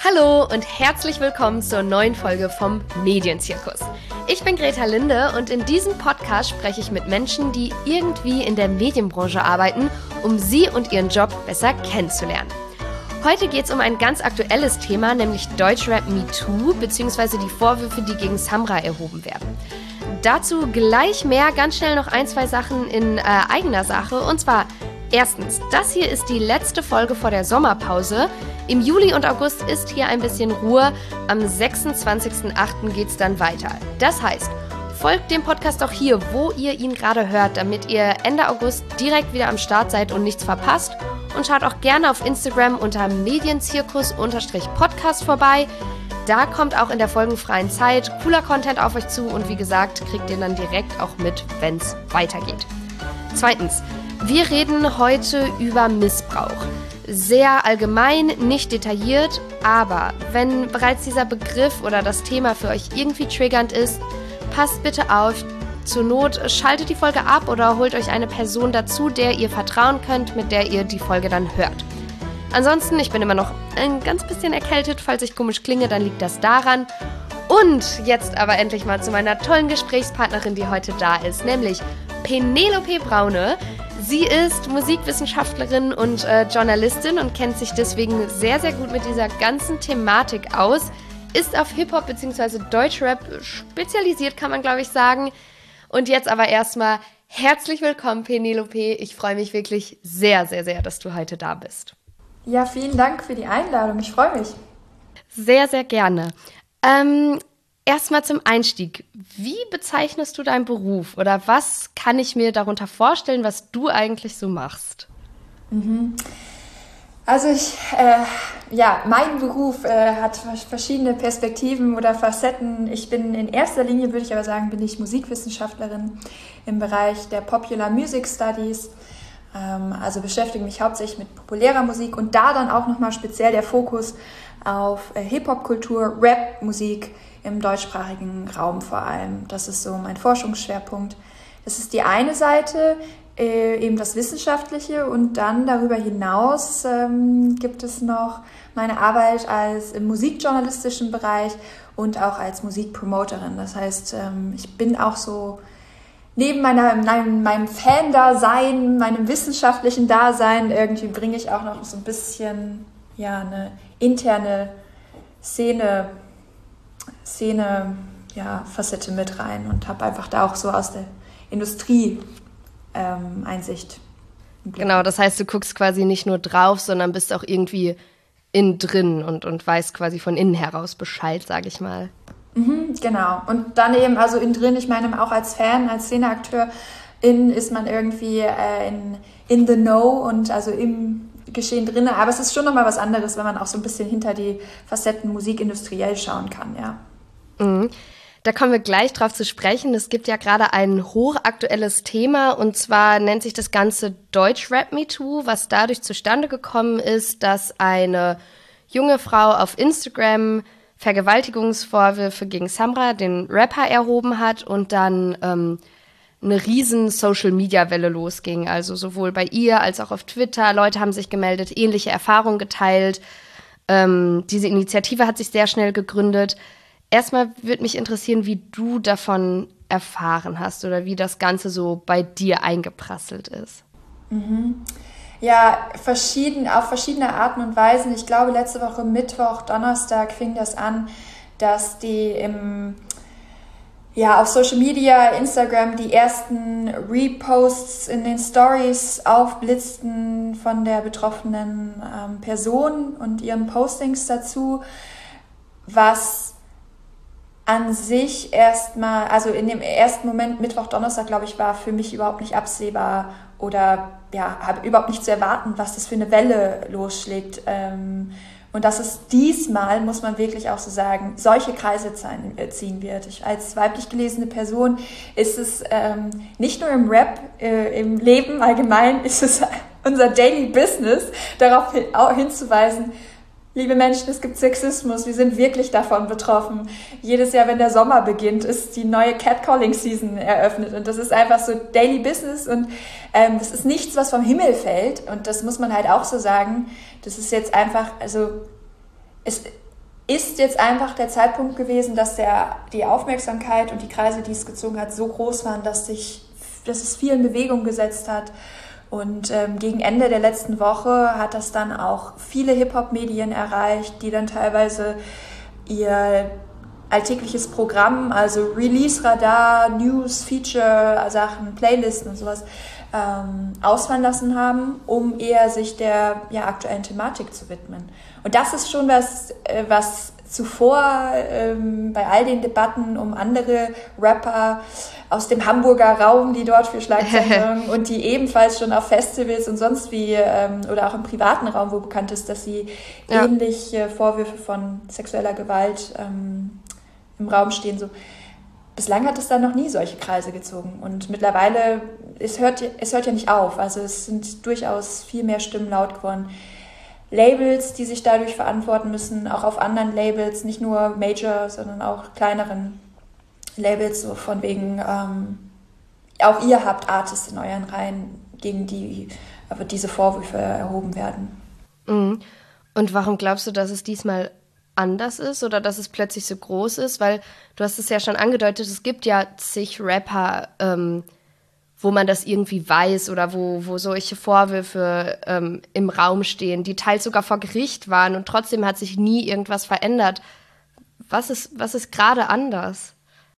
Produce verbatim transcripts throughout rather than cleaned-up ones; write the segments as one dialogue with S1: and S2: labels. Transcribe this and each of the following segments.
S1: Hallo und herzlich willkommen zur neuen Folge vom Medienzirkus. Ich bin Greta Linde und in diesem Podcast spreche ich mit Menschen, die irgendwie in der Medienbranche arbeiten, um sie und ihren Job besser kennenzulernen. Heute geht es um ein ganz aktuelles Thema, nämlich Deutschrap MeToo bzw. die Vorwürfe, die gegen Samra erhoben werden. Dazu gleich mehr, ganz schnell noch ein, zwei Sachen in äh, eigener Sache. Und zwar erstens, das hier ist die letzte Folge vor der Sommerpause. Im Juli und August ist hier ein bisschen Ruhe. Am sechsundzwanzigsten achten geht es dann weiter. Das heißt, folgt dem Podcast auch hier, wo ihr ihn gerade hört, damit ihr Ende August direkt wieder am Start seid und nichts verpasst. Und schaut auch gerne auf Instagram unter medienzirkus-podcast vorbei. Da kommt auch in der folgenfreien Zeit cooler Content auf euch zu und wie gesagt, kriegt ihr dann direkt auch mit, wenn es weitergeht. Zweitens, wir reden heute über Missbrauch. Sehr allgemein, nicht detailliert, aber wenn bereits dieser Begriff oder das Thema für euch irgendwie triggernd ist, passt bitte auf. Zur Not schaltet die Folge ab oder holt euch eine Person dazu, der ihr vertrauen könnt, mit der ihr die Folge dann hört. Ansonsten, ich bin immer noch ein ganz bisschen erkältet. Falls ich komisch klinge, dann liegt das daran. Und jetzt aber endlich mal zu meiner tollen Gesprächspartnerin, die heute da ist, nämlich Penelope Braune. Sie ist Musikwissenschaftlerin und äh, Journalistin und kennt sich deswegen sehr, sehr gut mit dieser ganzen Thematik aus. Ist auf Hip-Hop bzw. Deutschrap spezialisiert, kann man glaube ich sagen. Und jetzt aber erstmal herzlich willkommen, Penelope. Ich freue mich wirklich sehr, sehr, sehr, dass du heute da bist.
S2: Ja, vielen Dank für die Einladung. Ich freue mich.
S1: Sehr, sehr gerne. Ähm, erstmal zum Einstieg. Wie bezeichnest du deinen Beruf oder was kann ich mir darunter vorstellen, was du eigentlich so machst?
S2: Mhm. Also ich, äh, ja, mein Beruf äh, hat verschiedene Perspektiven oder Facetten. Ich bin in erster Linie, würde ich aber sagen, bin ich Musikwissenschaftlerin im Bereich der Popular Music Studies. Ähm, also beschäftige mich hauptsächlich mit populärer Musik und da dann auch nochmal speziell der Fokus auf äh, Hip-Hop-Kultur, Rap-Musik im deutschsprachigen Raum vor allem. Das ist so mein Forschungsschwerpunkt. Das ist die eine Seite, äh, eben das Wissenschaftliche, und dann darüber hinaus ähm, gibt es noch meine Arbeit als im musikjournalistischen Bereich und auch als Musikpromoterin. Das heißt, ähm, ich bin auch so neben meiner, meinem, meinem Fan-Dasein, meinem wissenschaftlichen Dasein, irgendwie bringe ich auch noch so ein bisschen ja, eine interne Szene, Szene ja, Facette mit rein und habe einfach da auch so aus der Industrie ähm, Einsicht.
S1: Genau, das heißt, du guckst quasi nicht nur drauf, sondern bist auch irgendwie innen drin und, und weißt quasi von innen heraus Bescheid, sage ich mal.
S2: Mhm, genau. Und dann eben, also innen drin, ich meine auch als Fan, als Szeneakteur, in ist man irgendwie äh, in, in the know und also im Geschehen drin. Aber es ist schon nochmal was anderes, wenn man auch so ein bisschen hinter die Facetten musikindustriell schauen kann, ja.
S1: Mhm. Da kommen wir gleich drauf zu sprechen. Es gibt ja gerade ein hochaktuelles Thema und zwar nennt sich das Ganze Deutschrap MeToo, was dadurch zustande gekommen ist, dass eine junge Frau auf Instagram Vergewaltigungsvorwürfe gegen Samra, den Rapper, erhoben hat und dann ähm, eine riesen Social-Media-Welle losging. Also sowohl bei ihr als auch auf Twitter. Leute haben sich gemeldet, ähnliche Erfahrungen geteilt. Ähm, diese Initiative hat sich sehr schnell gegründet. Erstmal würde mich interessieren, wie du davon erfahren hast oder wie das Ganze so bei dir eingeprasselt ist.
S2: Mhm. Ja, verschieden, auf verschiedene Arten und Weisen. Ich glaube, letzte Woche Mittwoch, Donnerstag fing das an, dass die im, ja, auf Social Media, Instagram, die ersten Reposts in den Stories aufblitzten von der betroffenen ähm, Person und ihren Postings dazu, was an sich erstmal, also in dem ersten Moment, Mittwoch, Donnerstag, glaube ich, war für mich überhaupt nicht absehbar oder ja, habe überhaupt nicht zu erwarten, was das für eine Welle losschlägt. Und dass es diesmal, muss man wirklich auch so sagen, solche Kreise ziehen wird. Ich, als weiblich gelesene Person ist es ähm, nicht nur im Rap, äh, im Leben allgemein, ist es unser Daily Business, darauf hin, auch hinzuweisen, liebe Menschen, es gibt Sexismus, wir sind wirklich davon betroffen. Jedes Jahr, wenn der Sommer beginnt, ist die neue Catcalling-Season eröffnet und das ist einfach so Daily Business und ähm, das ist nichts, was vom Himmel fällt und das muss man halt auch so sagen. Das ist jetzt einfach, also es ist jetzt einfach der Zeitpunkt gewesen, dass der, die Aufmerksamkeit und die Kreise, die es gezogen hat, so groß waren, dass, sich, dass es viel in Bewegung gesetzt hat. Und ähm, gegen Ende der letzten Woche hat das dann auch viele Hip-Hop-Medien erreicht, die dann teilweise ihr alltägliches Programm, also Release-Radar, News, Feature-Sachen, Playlisten und sowas, ähm, ausfallen lassen haben, um eher sich der ja, aktuellen Thematik zu widmen. Und das ist schon was, äh, was zuvor ähm, bei all den Debatten um andere Rapper aus dem Hamburger Raum, die dort für Schlagzeilen und die ebenfalls schon auf Festivals und sonst wie ähm, oder auch im privaten Raum, wo bekannt ist, dass sie ja. ähnliche Vorwürfe von sexueller Gewalt ähm, im Raum stehen. So. Bislang hat es da noch nie solche Kreise gezogen und mittlerweile, es hört, es hört ja nicht auf, also es sind durchaus viel mehr Stimmen laut geworden. Labels, die sich dadurch verantworten müssen, auch auf anderen Labels, nicht nur Major, sondern auch kleineren Labels, so von wegen, ähm, auch ihr habt Artists in euren Reihen, gegen die aber diese Vorwürfe erhoben werden.
S1: Mhm. Und warum glaubst du, dass es diesmal anders ist oder dass es plötzlich so groß ist? Weil du hast es ja schon angedeutet, es gibt ja zig Rapper, ähm, wo man das irgendwie weiß oder wo, wo solche Vorwürfe ähm, im Raum stehen, die teils sogar vor Gericht waren und trotzdem hat sich nie irgendwas verändert. Was ist, was ist gerade anders?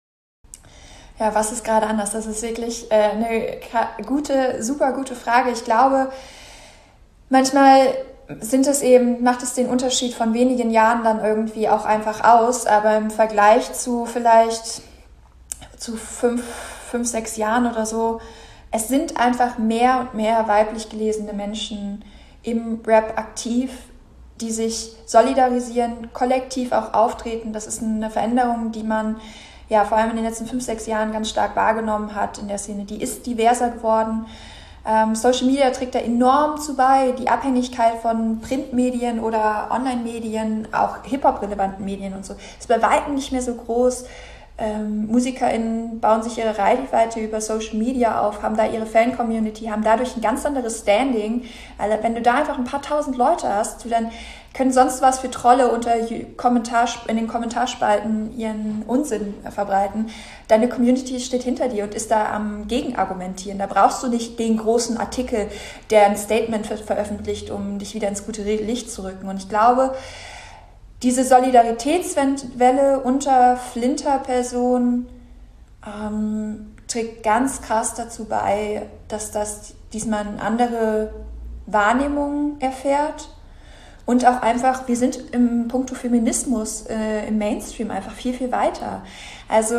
S2: Ja, was ist gerade anders? Das ist wirklich äh, eine gute, super gute Frage. Ich glaube, manchmal sind es eben, macht es den Unterschied von wenigen Jahren dann irgendwie auch einfach aus, aber im Vergleich zu vielleicht zu fünf, fünf, sechs Jahren oder so, es sind einfach mehr und mehr weiblich gelesene Menschen im Rap aktiv, die sich solidarisieren, kollektiv auch auftreten. Das ist eine Veränderung, die man ja vor allem in den letzten fünf, sechs Jahren ganz stark wahrgenommen hat in der Szene. Die ist diverser geworden. Ähm, Social Media trägt da enorm zu bei. Die Abhängigkeit von Printmedien oder Online-Medien, auch Hip-Hop-relevanten Medien und so, ist bei weitem nicht mehr so groß. Ähm, MusikerInnen bauen sich ihre Reichweite über Social Media auf, haben da ihre Fan-Community, haben dadurch ein ganz anderes Standing. Also wenn du da einfach ein paar tausend Leute hast, du dann können sonst was für Trolle unter Kommentar, in den Kommentarspalten ihren Unsinn verbreiten. Deine Community steht hinter dir und ist da am Gegenargumentieren. Da brauchst du nicht den großen Artikel, der ein Statement ver- veröffentlicht, um dich wieder ins gute Licht zu rücken. Und ich glaube, diese Solidaritätswelle unter Flinter-Personen ähm, trägt ganz krass dazu bei, dass das diesmal eine andere Wahrnehmung erfährt. Und auch einfach, wir sind im Punkto Feminismus äh, im Mainstream einfach viel, viel weiter. Also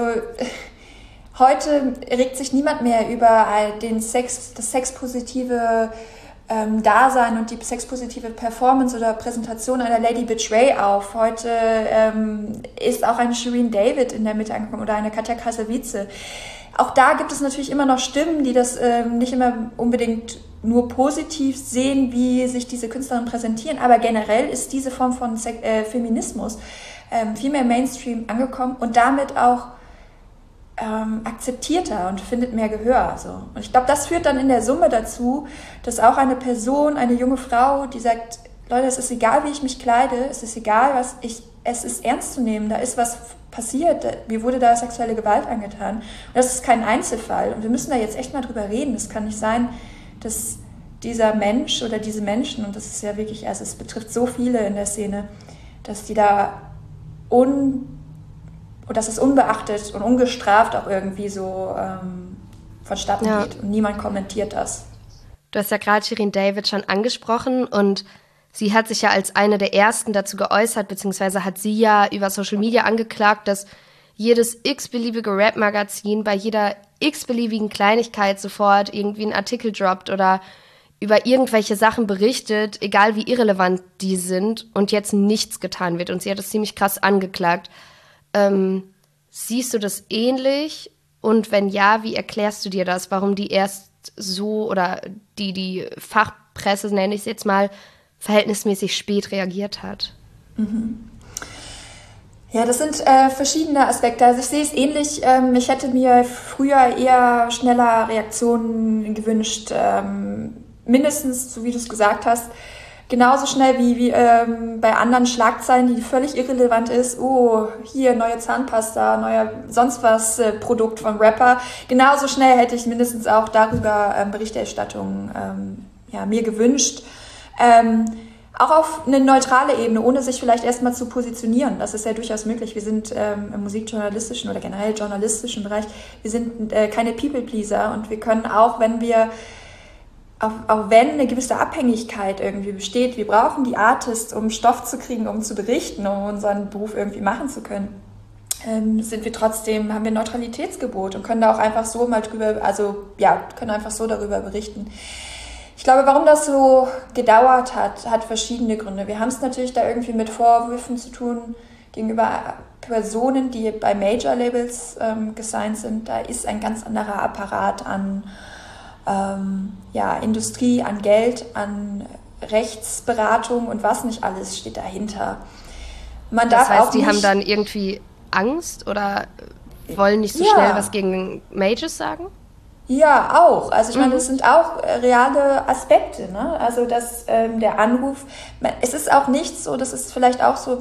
S2: heute regt sich niemand mehr über den Sex, das sexpositive ähm, Dasein und die sexpositive Performance oder Präsentation einer Lady Betray auf. Heute ähm, ist auch eine Shirin David in der Mitte angekommen oder eine Katja Krasavice. Auch da gibt es natürlich immer noch Stimmen, die das ähm, nicht immer unbedingt nur positiv sehen, wie sich diese Künstlerinnen präsentieren. Aber generell ist diese Form von Se- äh, Feminismus ähm, viel mehr Mainstream angekommen und damit auch ähm, akzeptierter und findet mehr Gehör. So. Und ich glaube, das führt dann in der Summe dazu, dass auch eine Person, eine junge Frau, die sagt, Leute, es ist egal, wie ich mich kleide, es ist egal, was ich, es ist ernst zu nehmen, da ist was passiert, mir wurde da sexuelle Gewalt angetan. Und das ist kein Einzelfall. Und wir müssen da jetzt echt mal drüber reden. Es kann nicht sein, dass dieser Mensch oder diese Menschen, und das ist ja wirklich, also es betrifft so viele in der Szene, dass die da un, oder dass es unbeachtet und ungestraft auch irgendwie so ähm, vonstatten
S1: Ja.
S2: geht und niemand kommentiert das.
S1: Du hast ja gerade Shirin David schon angesprochen und sie hat sich ja als eine der ersten dazu geäußert, beziehungsweise hat sie ja über Social Media angeklagt, dass jedes x-beliebige Rap-Magazin bei jeder x-beliebigen Kleinigkeit sofort irgendwie einen Artikel droppt oder über irgendwelche Sachen berichtet, egal wie irrelevant die sind und jetzt nichts getan wird. Und sie hat das ziemlich krass angeklagt. Ähm, siehst du das ähnlich? Und wenn ja, wie erklärst du dir das? Warum die erst so oder die, die Fachpresse, nenne ich es jetzt mal, verhältnismäßig spät reagiert hat?
S2: Mhm. Ja, das sind äh, verschiedene Aspekte. Also ich sehe es ähnlich. Ähm, ich hätte mir früher eher schneller Reaktionen gewünscht. Ähm, mindestens, so wie du es gesagt hast, genauso schnell wie, wie ähm, bei anderen Schlagzeilen, die völlig irrelevant ist, oh, hier neue Zahnpasta, neuer sonst was äh, Produkt vom Rapper. Genauso schnell hätte ich mindestens auch darüber ähm, Berichterstattung ähm, ja, mir gewünscht. Ähm, auch auf eine neutrale Ebene, ohne sich vielleicht erstmal zu positionieren. Das ist ja durchaus möglich. Wir sind ähm, im musikjournalistischen oder generell journalistischen Bereich, wir sind äh, keine People-Pleaser und wir können auch, wenn wir Auch, auch wenn eine gewisse Abhängigkeit irgendwie besteht, wir brauchen die Artists, um Stoff zu kriegen, um zu berichten, um unseren Beruf irgendwie machen zu können, ähm, sind wir trotzdem, haben wir ein Neutralitätsgebot und können da auch einfach so mal drüber, also ja, können einfach so darüber berichten. Ich glaube, warum das so gedauert hat, hat verschiedene Gründe. Wir haben es natürlich da irgendwie mit Vorwürfen zu tun gegenüber Personen, die bei Major-Labels ähm, gesigned sind. Da ist ein ganz anderer Apparat an Ähm, ja, Industrie, an Geld, an Rechtsberatung und was nicht alles steht dahinter. Man
S1: das
S2: darf
S1: heißt,
S2: auch
S1: die
S2: nicht,
S1: haben dann irgendwie Angst oder wollen nicht so
S2: ja.
S1: schnell was gegen Majors sagen?
S2: Ja, auch. Also ich
S1: Mhm.
S2: meine, das sind auch reale Aspekte. Ne? Also dass ähm, der Anruf, es ist auch nicht so, das ist vielleicht auch so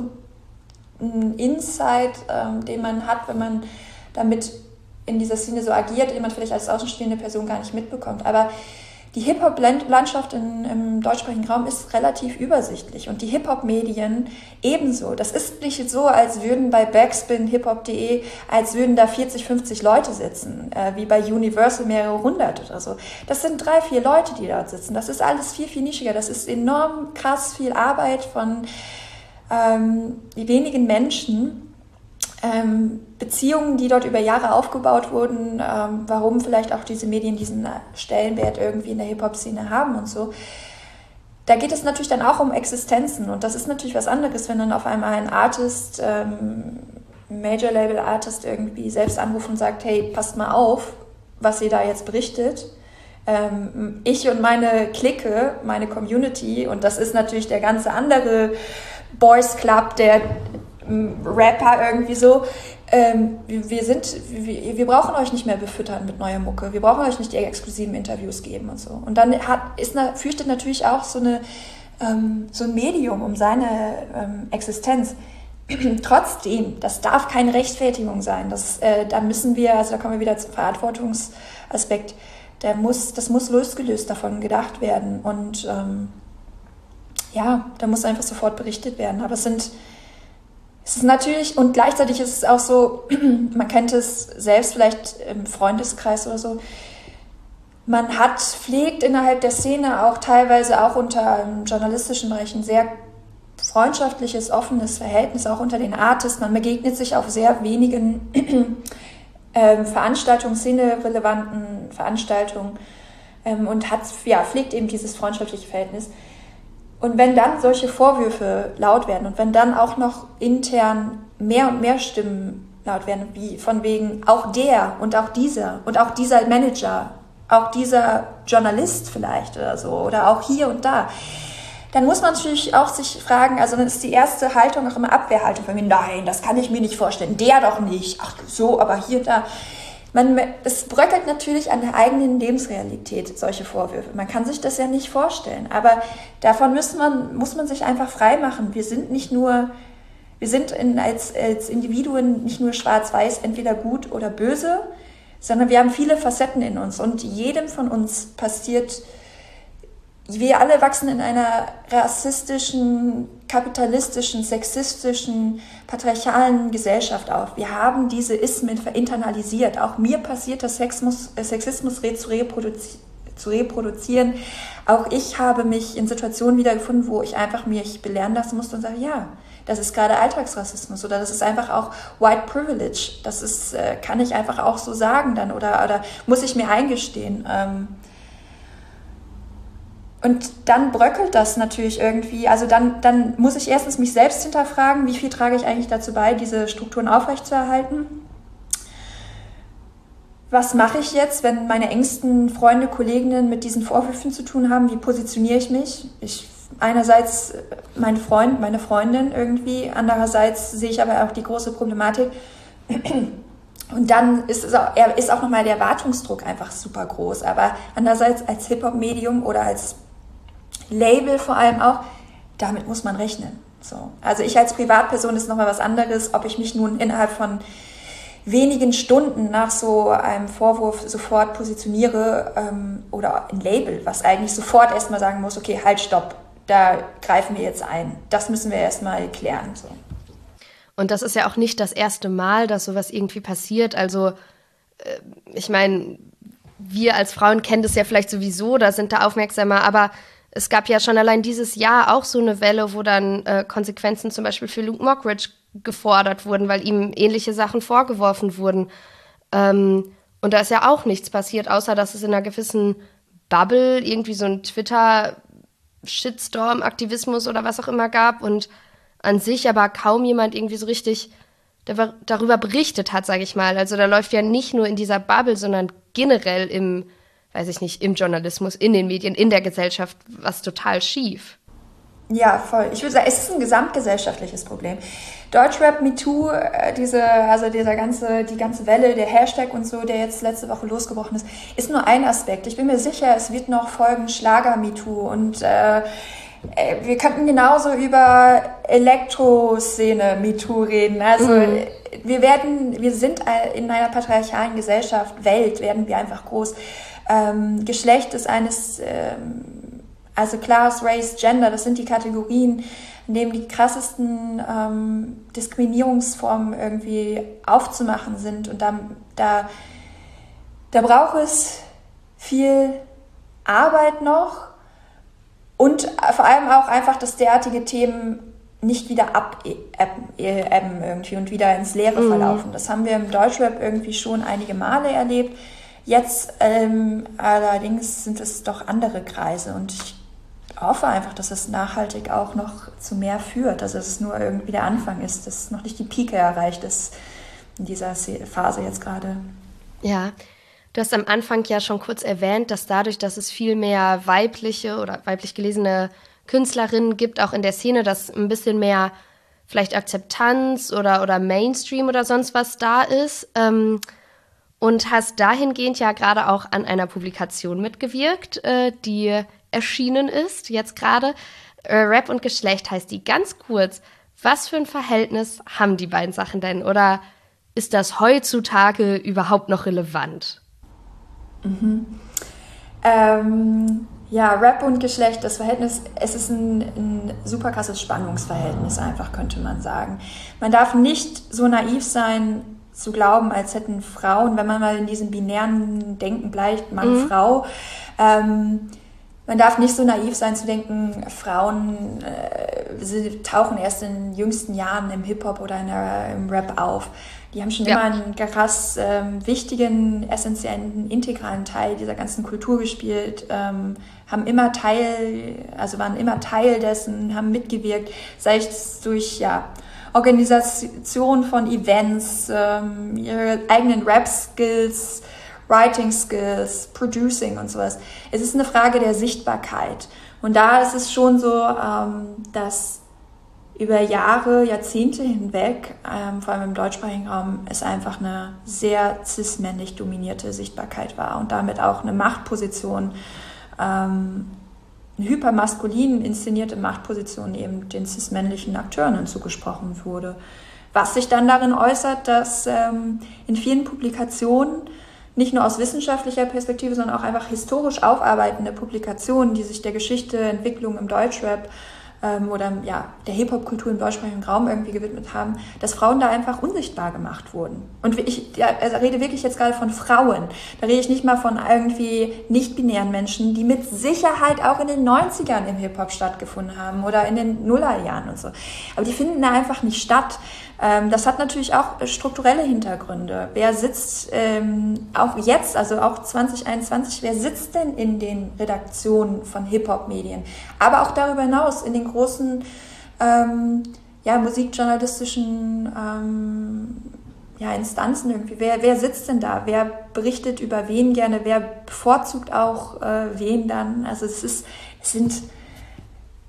S2: ein Insight, ähm, den man hat, wenn man damit in dieser Szene so agiert, den man vielleicht als außenstehende Person gar nicht mitbekommt. Aber die Hip-Hop-Landschaft in, im deutschsprachigen Raum ist relativ übersichtlich und die Hip-Hop-Medien ebenso. Das ist nicht so, als würden bei Backspin, hiphop punkt de, als würden da vierzig, fünfzig Leute sitzen, äh, wie bei Universal mehrere hundert oder so. Das sind drei, vier Leute, die dort sitzen. Das ist alles viel, viel nischiger. Das ist enorm krass viel Arbeit von ähm, wenigen Menschen. Ähm, Beziehungen, die dort über Jahre aufgebaut wurden, ähm, warum vielleicht auch diese Medien diesen Stellenwert irgendwie in der Hip-Hop-Szene haben und so. Da geht es natürlich dann auch um Existenzen und das ist natürlich was anderes, wenn dann auf einmal ein Artist, ähm, Major-Label-Artist irgendwie selbst anruft und sagt, hey, passt mal auf, was ihr da jetzt berichtet. Ähm, ich und meine Clique, meine Community, und das ist natürlich der ganze andere Boys Club, der Rapper irgendwie so, ähm, wir sind, wir, wir brauchen euch nicht mehr befüttern mit neuer Mucke, wir brauchen euch nicht die exklusiven Interviews geben und so. Und dann hat, ist, fürchtet natürlich auch so, eine, ähm, so ein Medium um seine ähm, Existenz. Trotzdem, das darf keine Rechtfertigung sein. Das, äh, da müssen wir, also da kommen wir wieder zum Verantwortungsaspekt, der muss, das muss losgelöst davon gedacht werden. Und ähm, ja, da muss einfach sofort berichtet werden. Aber es sind Es ist natürlich, und gleichzeitig ist es auch so, man kennt es selbst vielleicht im Freundeskreis oder so, man hat, pflegt innerhalb der Szene auch teilweise auch unter im journalistischen Bereich ein sehr freundschaftliches, offenes Verhältnis, auch unter den Artists. Man begegnet sich auf sehr wenigen ähm, Veranstaltungen, szenerelevanten Veranstaltungen ähm, und hat, ja, pflegt eben dieses freundschaftliche Verhältnis. Und wenn dann solche Vorwürfe laut werden und wenn dann auch noch intern mehr und mehr Stimmen laut werden, wie von wegen auch der und auch dieser und auch dieser Manager, auch dieser Journalist vielleicht oder so oder auch hier und da, dann muss man natürlich auch sich fragen, also dann ist die erste Haltung auch immer Abwehrhaltung von mir, nein, das kann ich mir nicht vorstellen, der doch nicht, ach so, aber hier, da. Man, es bröckelt natürlich an der eigenen Lebensrealität, solche Vorwürfe. Man kann sich das ja nicht vorstellen. Aber davon muss man, muss man sich einfach frei machen. Wir sind nicht nur, wir sind in, als, als Individuen nicht nur schwarz-weiß, entweder gut oder böse, sondern wir haben viele Facetten in uns. Und jedem von uns passiert, wir alle wachsen in einer rassistischen, kapitalistischen, sexistischen, patriarchalen Gesellschaft auf. Wir haben diese Ismen verinternalisiert. Auch mir passiert das Sexismus, Sexismus zu, reproduzi- zu reproduzieren. Auch ich habe mich in Situationen wiedergefunden, wo ich einfach mich belehren lassen musste und sage, ja, das ist gerade Alltagsrassismus oder das ist einfach auch White Privilege. Das ist, kann ich einfach auch so sagen dann oder, oder muss ich mir eingestehen. Und dann bröckelt das natürlich irgendwie. Also dann, dann muss ich erstens mich selbst hinterfragen, wie viel trage ich eigentlich dazu bei, diese Strukturen aufrechtzuerhalten. Was mache ich jetzt, wenn meine engsten Freunde, Kolleginnen mit diesen Vorwürfen zu tun haben? Wie positioniere ich mich? Ich, einerseits mein Freund, meine Freundin irgendwie, andererseits sehe ich aber auch die große Problematik. Und dann ist, es auch, ist auch nochmal der Erwartungsdruck einfach super groß. Aber andererseits als Hip-Hop-Medium oder als Label vor allem auch, damit muss man rechnen. So. Also ich als Privatperson ist nochmal was anderes, ob ich mich nun innerhalb von wenigen Stunden nach so einem Vorwurf sofort positioniere ähm, oder ein Label, was eigentlich sofort erstmal sagen muss, okay, halt, stopp, da greifen wir jetzt ein. Das müssen wir erstmal klären. So.
S1: Und das ist ja auch nicht das erste Mal, dass sowas irgendwie passiert. Also äh, ich meine, wir als Frauen kennen das ja vielleicht sowieso, da sind da aufmerksamer, aber es gab ja schon allein dieses Jahr auch so eine Welle, wo dann äh, Konsequenzen zum Beispiel für Luke Mockridge gefordert wurden, weil ihm ähnliche Sachen vorgeworfen wurden. Ähm, und da ist ja auch nichts passiert, außer dass es in einer gewissen Bubble irgendwie so ein Twitter-Shitstorm-Aktivismus oder was auch immer gab und an sich aber kaum jemand irgendwie so richtig dar- darüber berichtet hat, sage ich mal. Also da läuft ja nicht nur in dieser Bubble, sondern generell im, weiß ich nicht, im Journalismus, in den Medien, in der Gesellschaft was total schief.
S2: Ja, voll. Ich würde sagen, es ist ein gesamtgesellschaftliches Problem. Deutschrap MeToo, diese, also dieser ganze, die ganze Welle, der Hashtag und so, der jetzt letzte Woche losgebrochen ist, ist nur ein Aspekt. Ich bin mir sicher, es wird noch folgen Schlager MeToo und äh, wir könnten genauso über Elektroszene MeToo reden. Also mhm. wir werden, wir sind in einer patriarchalen Gesellschaft, Welt, werden wir einfach groß. Ähm, Geschlecht ist eines, ähm, also Class, Race, Gender, das sind die Kategorien, in denen die krassesten ähm, Diskriminierungsformen irgendwie aufzumachen sind. Und da, da, da braucht es viel Arbeit noch und vor allem auch einfach, dass derartige Themen nicht wieder abebben irgendwie und wieder ins Leere mhm. verlaufen. Das haben wir im Deutschrap irgendwie schon einige Male erlebt. Jetzt ähm, allerdings sind es doch andere Kreise und ich hoffe einfach, dass es nachhaltig auch noch zu mehr führt, dass es nur irgendwie der Anfang ist, dass noch nicht die Pike erreicht ist in dieser Phase jetzt gerade.
S1: Ja, du hast am Anfang ja schon kurz erwähnt, dass dadurch, dass es viel mehr weibliche oder weiblich gelesene Künstlerinnen gibt, auch in der Szene, dass ein bisschen mehr vielleicht Akzeptanz oder, oder Mainstream oder sonst was da ist. Ähm, und hast dahingehend ja gerade auch an einer Publikation mitgewirkt, äh, die erschienen ist, jetzt gerade. Äh, Rap und Geschlecht heißt die. Ganz kurz, was für ein Verhältnis haben die beiden Sachen denn? Oder ist das heutzutage überhaupt noch relevant?
S2: Mhm. Ähm, ja, Rap und Geschlecht, das Verhältnis, es ist ein, ein super krasses Spannungsverhältnis einfach, könnte man sagen. Man darf nicht so naiv sein, zu glauben, als hätten Frauen, wenn man mal in diesem binären Denken bleibt, Mann, mhm. Frau, ähm, man darf nicht so naiv sein zu denken, Frauen äh, sie tauchen erst in den jüngsten Jahren im Hip-Hop oder in der, im Rap auf. Die haben schon ja. immer einen krass ähm, wichtigen, essentiellen, integralen Teil dieser ganzen Kultur gespielt, ähm, haben immer Teil, also waren immer Teil dessen, haben mitgewirkt, sei es durch ja, Organisation von Events, ähm, ihre eigenen Rap-Skills, Writing-Skills, Producing und sowas. Es ist eine Frage der Sichtbarkeit. Und da ist es schon so, ähm, dass über Jahre, Jahrzehnte hinweg, ähm, vor allem im deutschsprachigen Raum, es einfach eine sehr cis-männlich dominierte Sichtbarkeit war und damit auch eine Machtposition, ähm, eine hypermaskulin inszenierte Machtposition eben den cis-männlichen Akteuren zugesprochen wurde. Was sich dann darin äußert, dass ähm, in vielen Publikationen, nicht nur aus wissenschaftlicher Perspektive, sondern auch einfach historisch aufarbeitende Publikationen, die sich der Geschichte, Entwicklung im Deutschrap ähm, oder ja, der Hip-Hop-Kultur im deutschsprachigen Raum irgendwie gewidmet haben, dass Frauen da einfach unsichtbar gemacht wurden. Und ich ja, also rede wirklich jetzt gerade von Frauen. Da rede ich nicht mal von irgendwie nicht-binären Menschen, die mit Sicherheit auch in den neunzigern im Hip-Hop stattgefunden haben oder in den Nullerjahren und so. Aber die finden da einfach nicht statt. Das hat natürlich auch strukturelle Hintergründe. Wer sitzt ähm, auch jetzt, also auch zwanzig einundzwanzig, wer sitzt denn in den Redaktionen von Hip-Hop-Medien? Aber auch darüber hinaus in den großen ähm, ja, musikjournalistischen ähm, ja, Instanzen irgendwie. Wer, wer sitzt denn da? Wer berichtet über wen gerne? Wer bevorzugt auch äh, wen dann? Also es ist, es sind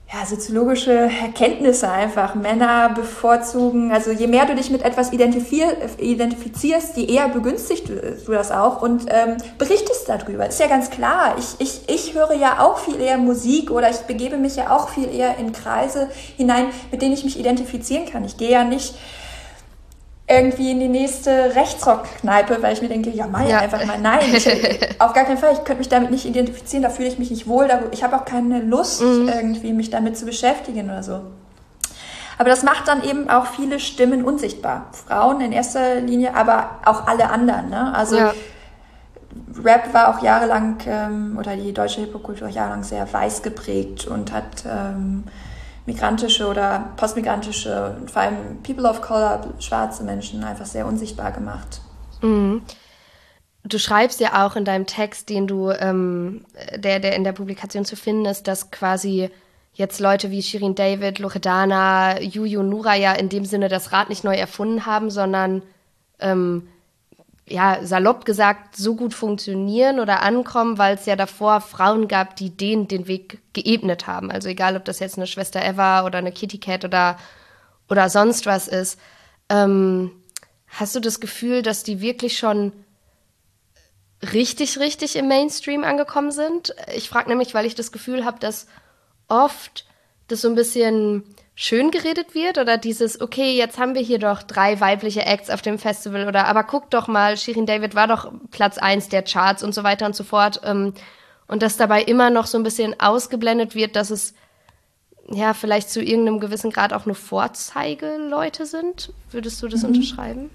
S2: ja, soziologische Erkenntnisse einfach. Männer bevorzugen, also je mehr du dich mit etwas identifizierst, je eher begünstigst du das auch und ähm, berichtest darüber. Ist ja ganz klar. Ich, ich, ich höre ja auch viel eher Musik oder ich begebe mich ja auch viel eher in Kreise hinein, mit denen ich mich identifizieren kann. Ich gehe ja nicht irgendwie in die nächste Rechtsrockkneipe, weil ich mir denke, ja, mach ja einfach mal. Nein, ich, auf gar keinen Fall. Ich könnte mich damit nicht identifizieren, da fühle ich mich nicht wohl. Ich habe auch keine Lust, mhm. irgendwie mich damit zu beschäftigen oder so. Aber das macht dann eben auch viele Stimmen unsichtbar. Frauen in erster Linie, aber auch alle anderen. Ne? Also ja. Rap war auch jahrelang, ähm, oder die deutsche Hip-Hop-Kultur jahrelang sehr weiß geprägt und hat ähm, migrantische oder postmigrantische und vor allem People of Color, schwarze Menschen einfach sehr unsichtbar gemacht.
S1: Mhm. Du schreibst ja auch in deinem Text, den du, ähm, der, der in der Publikation zu finden ist, dass quasi jetzt Leute wie Shirin David, Loredana, Juju, Nura ja in dem Sinne das Rad nicht neu erfunden haben, sondern ähm, ja, salopp gesagt, so gut funktionieren oder ankommen, weil es ja davor Frauen gab, die denen den Weg geebnet haben. Also egal, ob das jetzt eine Schwester Eva oder eine Kitty Cat oder, oder sonst was ist. Ähm, hast du das Gefühl, dass die wirklich schon richtig, richtig im Mainstream angekommen sind? Ich frage nämlich, weil ich das Gefühl habe, dass oft das so ein bisschen schön geredet wird oder dieses, okay, jetzt haben wir hier doch drei weibliche Acts auf dem Festival oder aber guck doch mal, Shirin David war doch Platz eins der Charts und so weiter und so fort ähm, und dass dabei immer noch so ein bisschen ausgeblendet wird, dass es ja vielleicht zu irgendeinem gewissen Grad auch nur Vorzeigeleute sind. Würdest du das mhm. unterschreiben?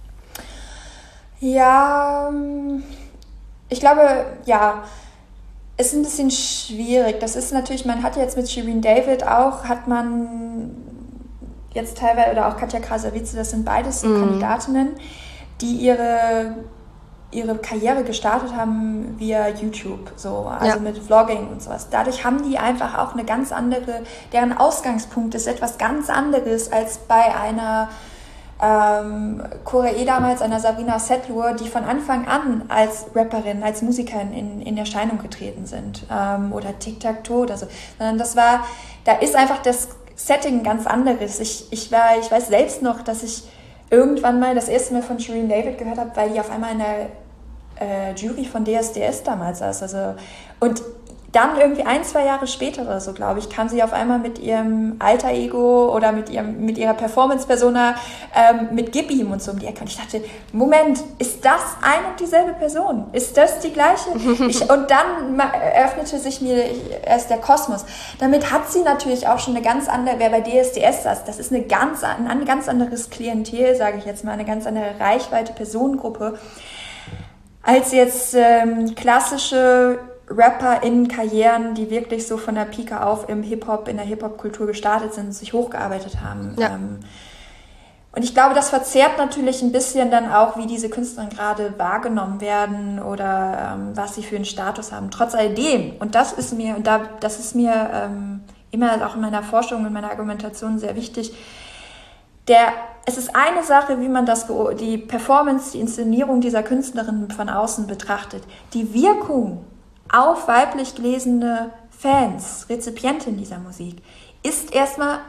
S2: Ja, ich glaube, ja, ist ein bisschen schwierig. Das ist natürlich, man hat jetzt mit Shirin David auch, hat man jetzt teilweise, oder auch Katja Krasavice, das sind beides so mm. Kandidatinnen, die ihre, ihre Karriere gestartet haben via YouTube, so, also ja. mit Vlogging und sowas. Dadurch haben die einfach auch eine ganz andere, deren Ausgangspunkt ist etwas ganz anderes als bei einer Ähm, Korae damals, einer Sabrina Setlur, die von Anfang an als Rapperin, als Musikerin in, in Erscheinung getreten sind, ähm, oder Tic-Tac-Toe oder so, sondern das war, da ist einfach das Setting ganz anderes. Ich, ich, war, ich weiß selbst noch, dass ich irgendwann mal das erste Mal von Shirin David gehört habe, weil die auf einmal in der äh, Jury von D S D S damals saß, also, und dann irgendwie ein, zwei Jahre später oder so, glaube ich, kam sie auf einmal mit ihrem Alter-Ego oder mit ihrem mit ihrer Performance-Persona ähm, mit Gib ihm und so um die Ecke. Und ich dachte, Moment, ist das ein und dieselbe Person? Ist das die gleiche? Ich, und dann eröffnete sich mir erst der Kosmos. Damit hat sie natürlich auch schon eine ganz andere, wer bei D S D S saß, das ist eine ganz, ein ganz anderes Klientel, sage ich jetzt mal, eine ganz andere Reichweite, Personengruppe, als jetzt ähm, klassische Rapper in Karrieren, die wirklich so von der Pike auf im Hip-Hop, in der Hip-Hop-Kultur gestartet sind und sich hochgearbeitet haben. Ja. Ähm, und ich glaube, das verzerrt natürlich ein bisschen dann auch, wie diese Künstlerinnen gerade wahrgenommen werden oder ähm, was sie für einen Status haben. Trotz alledem, und das ist mir, und da, das ist mir ähm, immer auch in meiner Forschung, in meiner Argumentation sehr wichtig, der, es ist eine Sache, wie man das, die Performance, die Inszenierung dieser Künstlerinnen von außen betrachtet. Die Wirkung auf weiblich gelesene Fans, Rezipienten dieser Musik, ist erstmal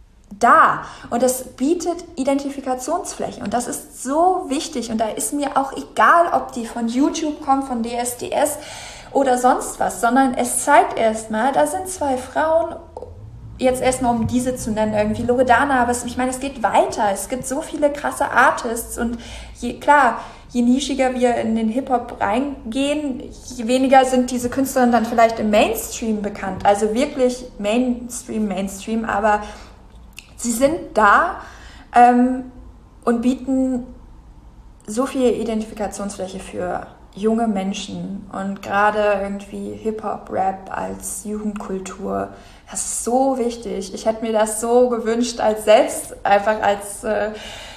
S2: da. Und das bietet Identifikationsfläche. Und das ist so wichtig. Und da ist mir auch egal, ob die von YouTube kommt, von D S D S oder sonst was, sondern es zeigt erstmal, da sind zwei Frauen, jetzt erstmal um diese zu nennen, irgendwie Loredana, aber es, ich meine, es geht weiter. Es gibt so viele krasse Artists und je, klar, je nischiger wir in den Hip-Hop reingehen, je weniger sind diese Künstlerinnen dann vielleicht im Mainstream bekannt. Also wirklich Mainstream, Mainstream, aber sie sind da ähm, und bieten so viel Identifikationsfläche für junge Menschen und gerade irgendwie Hip-Hop, Rap als Jugendkultur. Das ist so wichtig. Ich hätte mir das so gewünscht, als selbst einfach als äh,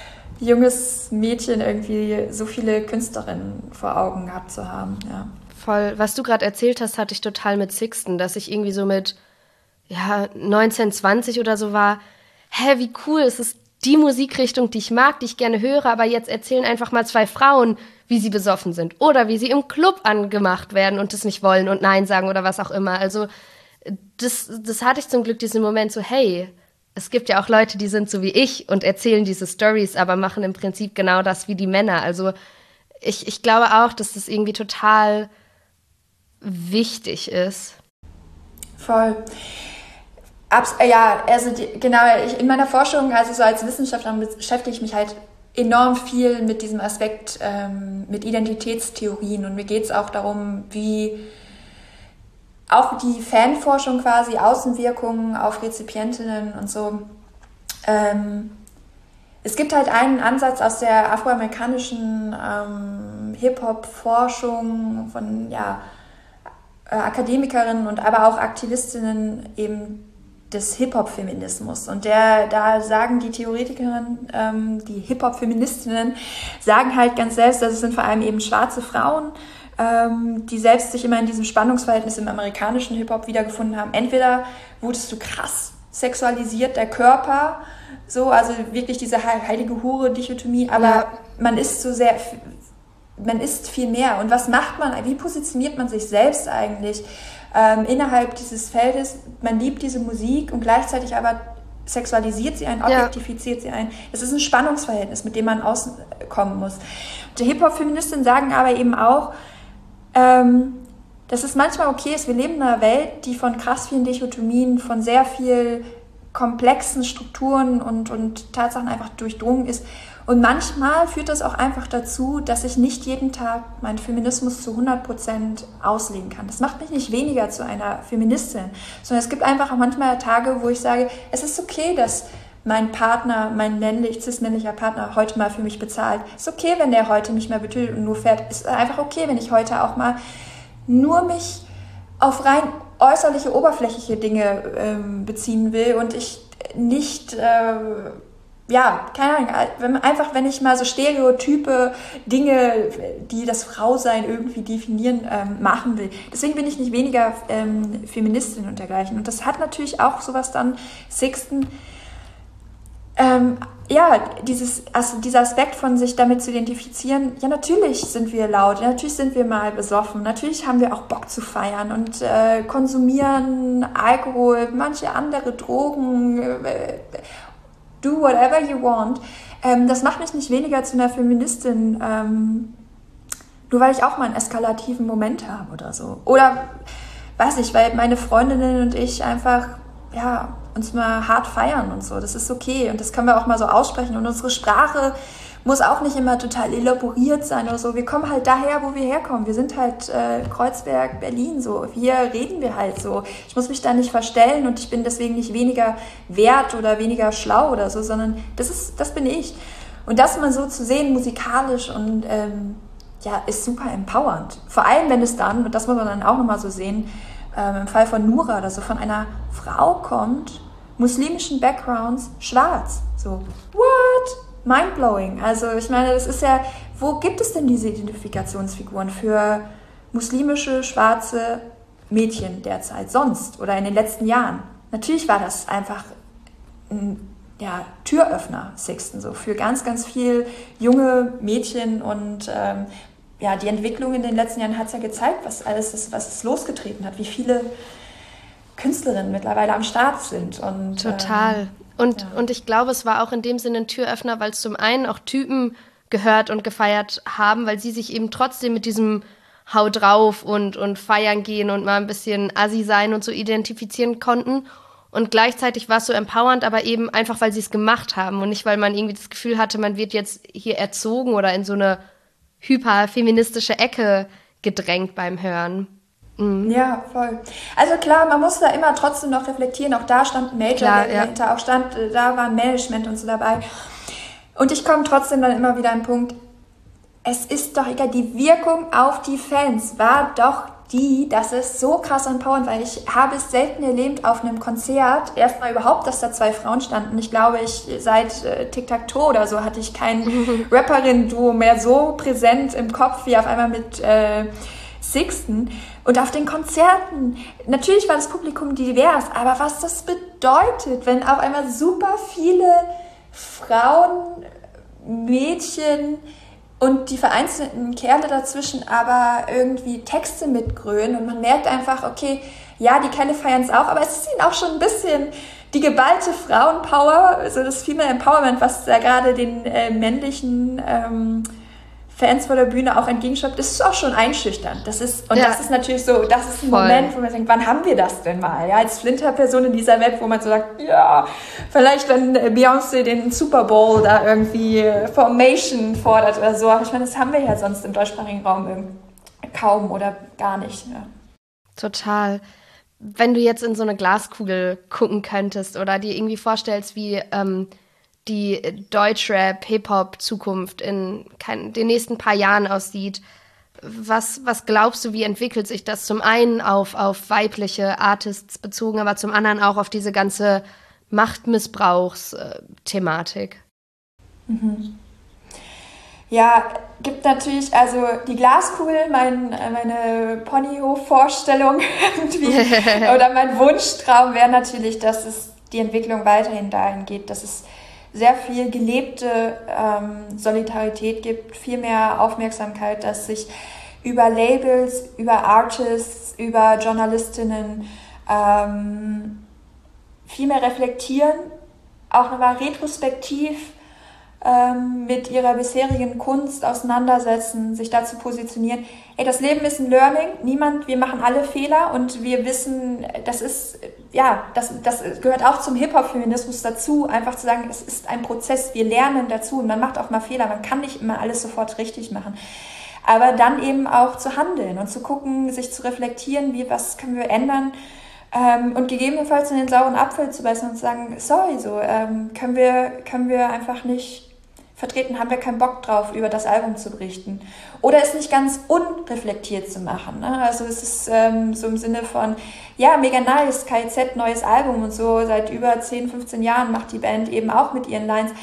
S2: junges Mädchen irgendwie so viele Künstlerinnen vor Augen gehabt zu haben. Ja.
S1: Voll. Was du gerade erzählt hast, hatte ich total mit Sixten, dass ich irgendwie so mit ja, neunzehn, zwanzig oder so war. Hä, wie cool, es ist die Musikrichtung, die ich mag, die ich gerne höre, aber jetzt erzählen einfach mal zwei Frauen, wie sie besoffen sind oder wie sie im Club angemacht werden und das nicht wollen und Nein sagen oder was auch immer. Also das, das hatte ich zum Glück diesen Moment so, hey, es gibt ja auch Leute, die sind so wie ich und erzählen diese Storys, aber machen im Prinzip genau das wie die Männer. Also ich, ich glaube auch, dass das irgendwie total wichtig ist.
S2: Voll. Abs- ja, also die, genau, ich, in meiner Forschung, also so als Wissenschaftlerin beschäftige ich mich halt enorm viel mit diesem Aspekt, ähm, mit Identitätstheorien, und mir geht es auch darum, wie auch die Fanforschung quasi, Außenwirkungen auf Rezipientinnen und so. Ähm, es gibt halt einen Ansatz aus der afroamerikanischen ähm, Hip-Hop-Forschung von ja, äh, Akademikerinnen und aber auch Aktivistinnen eben des Hip-Hop-Feminismus. Und der, da sagen die Theoretikerinnen, ähm, die Hip-Hop-Feministinnen, sagen halt ganz selbst, dass es sind vor allem eben schwarze Frauen, ähm, die selbst sich immer in diesem Spannungsverhältnis im amerikanischen Hip-Hop wiedergefunden haben. Entweder wurdest du krass sexualisiert, der Körper, so, also wirklich diese heilige Hure-Dichotomie, aber ja. man ist so sehr, man ist viel mehr. Und was macht man, wie positioniert man sich selbst eigentlich ähm, innerhalb dieses Feldes? Man liebt diese Musik und gleichzeitig aber sexualisiert sie ein, objektifiziert ja. sie ein. Es ist ein Spannungsverhältnis, mit dem man auskommen muss. Die Hip-Hop-Feministinnen sagen aber eben auch, ähm, dass es manchmal okay ist, wir leben in einer Welt, die von krass vielen Dichotomien, von sehr viel komplexen Strukturen und, und Tatsachen einfach durchdrungen ist. Und manchmal führt das auch einfach dazu, dass ich nicht jeden Tag meinen Feminismus zu hundert Prozent ausleben kann. Das macht mich nicht weniger zu einer Feministin, sondern es gibt einfach auch manchmal Tage, wo ich sage, es ist okay, dass mein Partner, mein männlich, cis-männlicher Partner heute mal für mich bezahlt. Es ist okay, wenn der heute mich mal betötet und nur fährt. Es ist einfach okay, wenn ich heute auch mal nur mich auf rein äußerliche, oberflächliche Dinge ähm, beziehen will und ich nicht, äh, ja, keine Ahnung, wenn, einfach wenn ich mal so Stereotype, Dinge, die das Frausein irgendwie definieren, ähm, machen will. Deswegen bin ich nicht weniger ähm, Feministin und dergleichen. Und das hat natürlich auch sowas dann, Sixten, Ähm, ja, dieses, also dieser Aspekt von sich damit zu identifizieren, ja, natürlich sind wir laut, natürlich sind wir mal besoffen, natürlich haben wir auch Bock zu feiern und äh, konsumieren Alkohol, manche andere Drogen, äh, do whatever you want. Ähm, das macht mich nicht weniger zu einer Feministin, ähm, nur weil ich auch mal einen eskalativen Moment habe oder so. Oder, weiß ich, weil meine Freundinnen und ich einfach, ja, uns mal hart feiern und so. Das ist okay und das können wir auch mal so aussprechen. Und unsere Sprache muss auch nicht immer total elaboriert sein oder so. Wir kommen halt daher, wo wir herkommen. Wir sind halt äh, Kreuzberg, Berlin so. Hier reden wir halt so. Ich muss mich da nicht verstellen und ich bin deswegen nicht weniger wert oder weniger schlau oder so, sondern das ist, das bin ich. Und das mal so zu sehen, musikalisch und ähm, ja, ist super empowernd. Vor allem, wenn es dann, und das muss man dann auch nochmal so sehen, Ähm, im Fall von Nura oder so, von einer Frau kommt, muslimischen Backgrounds, schwarz. So, what? Mindblowing. Also ich meine, das ist ja, wo gibt es denn diese Identifikationsfiguren für muslimische, schwarze Mädchen derzeit sonst oder in den letzten Jahren? Natürlich war das einfach ein ja, Türöffner, Sixten, so für ganz, ganz viel junge Mädchen und ähm, ja, die Entwicklung in den letzten Jahren hat es ja gezeigt, was alles ist, was es losgetreten hat, wie viele Künstlerinnen mittlerweile am Start sind. Und,
S1: Total.
S2: Ähm,
S1: und,
S2: ja.
S1: und ich glaube, es war auch in dem Sinne ein Türöffner, weil es zum einen auch Typen gehört und gefeiert haben, weil sie sich eben trotzdem mit diesem Hau drauf und, und feiern gehen und mal ein bisschen assi sein und so identifizieren konnten. Und gleichzeitig war es so empowernd, aber eben einfach, weil sie es gemacht haben und nicht, weil man irgendwie das Gefühl hatte, man wird jetzt hier erzogen oder in so eine hyperfeministische Ecke gedrängt beim Hören. Mhm.
S2: Ja, voll. Also klar, man muss da immer trotzdem noch reflektieren. Auch da stand ein Major
S1: klar,
S2: dahinter,
S1: ja.
S2: auch stand, da war ein Management und so dabei. Und ich komme trotzdem dann immer wieder an den Punkt, es ist doch egal, die Wirkung auf die Fans war doch die, dass es so krass empowernd war. Ich habe es selten erlebt auf einem Konzert, erstmal überhaupt, dass da zwei Frauen standen. Ich glaube, ich seit äh, Tic-Tac-Toe oder so hatte ich kein Rapperin-Duo mehr so präsent im Kopf wie auf einmal mit äh, Sixten. Und auf den Konzerten, natürlich war das Publikum divers, aber was das bedeutet, wenn auf einmal super viele Frauen, Mädchen und die vereinzelten Kerle dazwischen aber irgendwie Texte mitgrölen und man merkt einfach, okay, ja, die Kerle feiern es auch, aber es ist ihnen auch schon ein bisschen die geballte Frauenpower, also das Female Empowerment, was da gerade den äh, männlichen ähm, Fans vor der Bühne auch entgegenschreibt, das ist auch schon einschüchternd. Das ist, und ja. das ist natürlich so, das ist ein Voll. Moment, wo man denkt, wann haben wir das denn mal? Ja, als Flinterperson in dieser Welt, wo man so sagt, ja, vielleicht wenn Beyoncé den Super Bowl da irgendwie Formation fordert oder so, aber ich meine, das haben wir ja sonst im deutschsprachigen Raum kaum oder gar nicht. Ja.
S1: Total. Wenn du jetzt in so eine Glaskugel gucken könntest oder dir irgendwie vorstellst, wie ähm, die Deutschrap, Hip-Hop-Zukunft in kein, den nächsten paar Jahren aussieht, was, was glaubst du, wie entwickelt sich das? Zum einen auf, auf weibliche Artists bezogen, aber zum anderen auch auf diese ganze Machtmissbrauchsthematik. Mhm.
S2: Ja, gibt natürlich, also die Glaskugel, mein, meine Ponyhof-Vorstellung oder mein Wunschtraum wäre natürlich, dass es die Entwicklung weiterhin dahin geht, dass es sehr viel gelebte ähm, Solidarität gibt, viel mehr Aufmerksamkeit, dass sich über Labels, über Artists, über Journalistinnen ähm, viel mehr reflektieren, auch nochmal retrospektiv ähm, mit ihrer bisherigen Kunst auseinandersetzen, sich dazu positionieren. Ey, das Leben ist ein Learning, niemand, wir machen alle Fehler und wir wissen, das ist, ja, das, das gehört auch zum Hip-Hop-Feminismus dazu, einfach zu sagen, es ist ein Prozess, wir lernen dazu und man macht auch mal Fehler, man kann nicht immer alles sofort richtig machen. Aber dann eben auch zu handeln und zu gucken, sich zu reflektieren, wie, was können wir ändern, ähm, und gegebenenfalls in den sauren Apfel zu beißen und zu sagen, sorry, so, ähm, können wir, können wir einfach nicht vertreten, haben wir keinen Bock drauf, über das Album zu berichten. Oder es nicht ganz unreflektiert zu machen. Ne? Also es ist ähm, so im Sinne von, ja, mega nice, K I Z, neues Album und so, seit über zehn, fünfzehn Jahren macht die Band eben auch mit ihren Lines.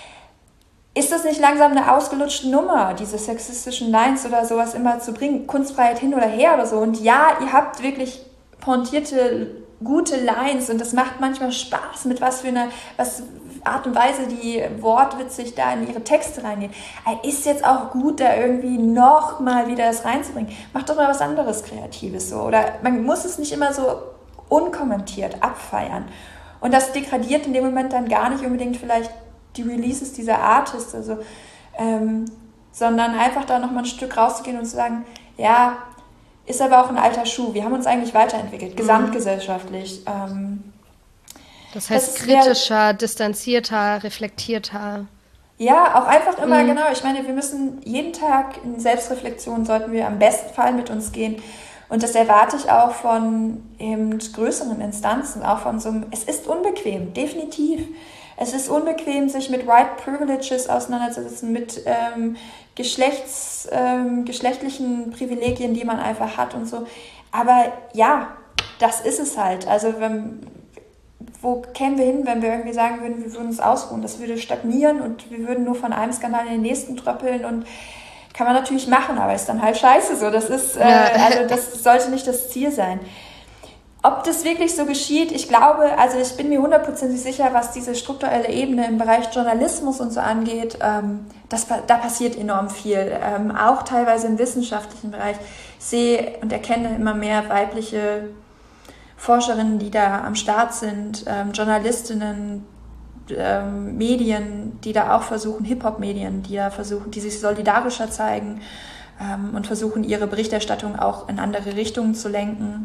S2: Ist das nicht langsam eine ausgelutschte Nummer, diese sexistischen Lines oder sowas immer zu bringen? Kunstfreiheit hin oder her oder so. Und ja, ihr habt wirklich pointierte, gute Lines und das macht manchmal Spaß, mit was für eine, was Art und Weise, die wortwitzig da in ihre Texte reingehen. Ist jetzt auch gut, da irgendwie noch mal wieder das reinzubringen. Macht doch mal was anderes Kreatives so. Oder man muss es nicht immer so unkommentiert abfeiern. Und das degradiert in dem Moment dann gar nicht unbedingt vielleicht die Releases dieser Artists, also, ähm, sondern einfach da noch mal ein Stück rauszugehen und zu sagen, ja, ist aber auch ein alter Schuh. Wir haben uns eigentlich weiterentwickelt, gesamtgesellschaftlich. Ähm,
S1: Das heißt das kritischer, wär, distanzierter, reflektierter.
S2: Ja, auch einfach immer, mhm. genau. Ich meine, wir müssen jeden Tag in Selbstreflexion, sollten wir am besten Fall mit uns gehen. Und das erwarte ich auch von eben größeren Instanzen, auch von so einem, es ist unbequem, definitiv. Es ist unbequem, sich mit White Privileges auseinanderzusetzen, mit ähm, Geschlechts, ähm, geschlechtlichen Privilegien, die man einfach hat und so. Aber ja, das ist es halt. Also wenn, wo kämen wir hin, wenn wir irgendwie sagen würden, wir würden uns ausruhen? Das würde stagnieren und wir würden nur von einem Skandal in den nächsten tröppeln und kann man natürlich machen, aber ist dann halt scheiße so. Das ist, äh, also das sollte nicht das Ziel sein. Ob das wirklich so geschieht, ich glaube, also ich bin mir hundertprozentig sicher, was diese strukturelle Ebene im Bereich Journalismus und so angeht, ähm, das, da passiert enorm viel. Ähm, auch teilweise im wissenschaftlichen Bereich. Ich sehe und erkenne immer mehr weibliche Forscherinnen, die da am Start sind, ähm, Journalistinnen, ähm, Medien, die da auch versuchen, Hip-Hop-Medien, die da versuchen, die sich solidarischer zeigen ähm, und versuchen, ihre Berichterstattung auch in andere Richtungen zu lenken.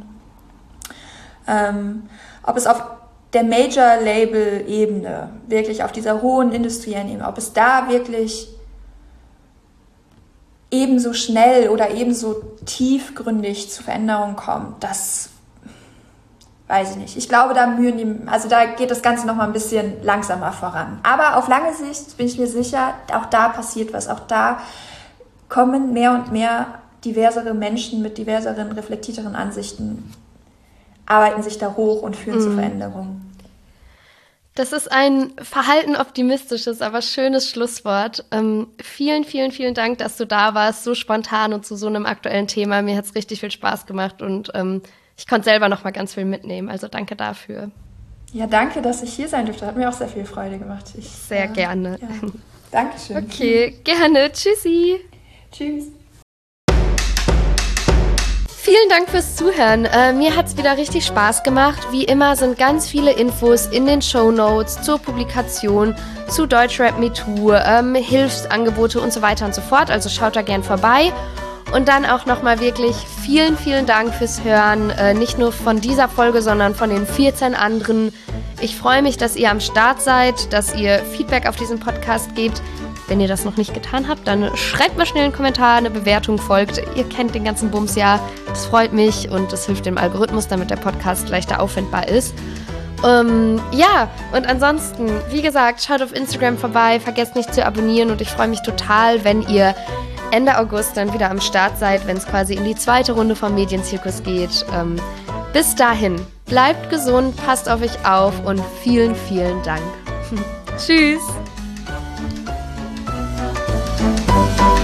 S2: Ähm, ob es auf der Major-Label-Ebene, wirklich auf dieser hohen industriellen Ebene, ob es da wirklich ebenso schnell oder ebenso tiefgründig zu Veränderungen kommt, das weiß ich nicht. Ich glaube, da mühen die, also da geht das Ganze noch mal ein bisschen langsamer voran. Aber auf lange Sicht bin ich mir sicher, auch da passiert was. Auch da kommen mehr und mehr diversere Menschen mit diverseren, reflektierteren Ansichten, arbeiten sich da hoch und führen mm. zu Veränderungen.
S1: Das ist ein verhalten optimistisches, aber schönes Schlusswort. Ähm, vielen, vielen, vielen Dank, dass du da warst, so spontan und zu so einem aktuellen Thema. Mir hat es richtig viel Spaß gemacht und ähm, ich konnte selber noch mal ganz viel mitnehmen. Also danke dafür.
S2: Ja, danke, dass ich hier sein durfte. Hat mir auch sehr viel Freude gemacht. Ich,
S1: sehr äh, gerne.
S2: Ja. Dankeschön.
S1: Okay, gerne. Tschüssi.
S2: Tschüss.
S1: Vielen Dank fürs Zuhören. Äh, mir hat es wieder richtig Spaß gemacht. Wie immer sind ganz viele Infos in den Shownotes zur Publikation, zu Deutschrap Me Too, ähm, Hilfsangebote und so weiter und so fort. Also schaut da gern vorbei. Und dann auch nochmal wirklich vielen, vielen Dank fürs Hören. Äh, nicht nur von dieser Folge, sondern von den vierzehn anderen. Ich freue mich, dass ihr am Start seid, dass ihr Feedback auf diesen Podcast gebt. Wenn ihr das noch nicht getan habt, dann schreibt mal schnell einen Kommentar, eine Bewertung folgt. Ihr kennt den ganzen Bums ja. Das freut mich und das hilft dem Algorithmus, damit der Podcast leichter auffindbar ist. Ähm, ja, und ansonsten, wie gesagt, schaut auf Instagram vorbei, vergesst nicht zu abonnieren und ich freue mich total, wenn ihr Ende August dann wieder am Start seid, wenn es quasi in die zweite Runde vom Medienzirkus geht. Ähm, bis dahin, bleibt gesund, passt auf euch auf und vielen, vielen Dank. Tschüss! Thank you.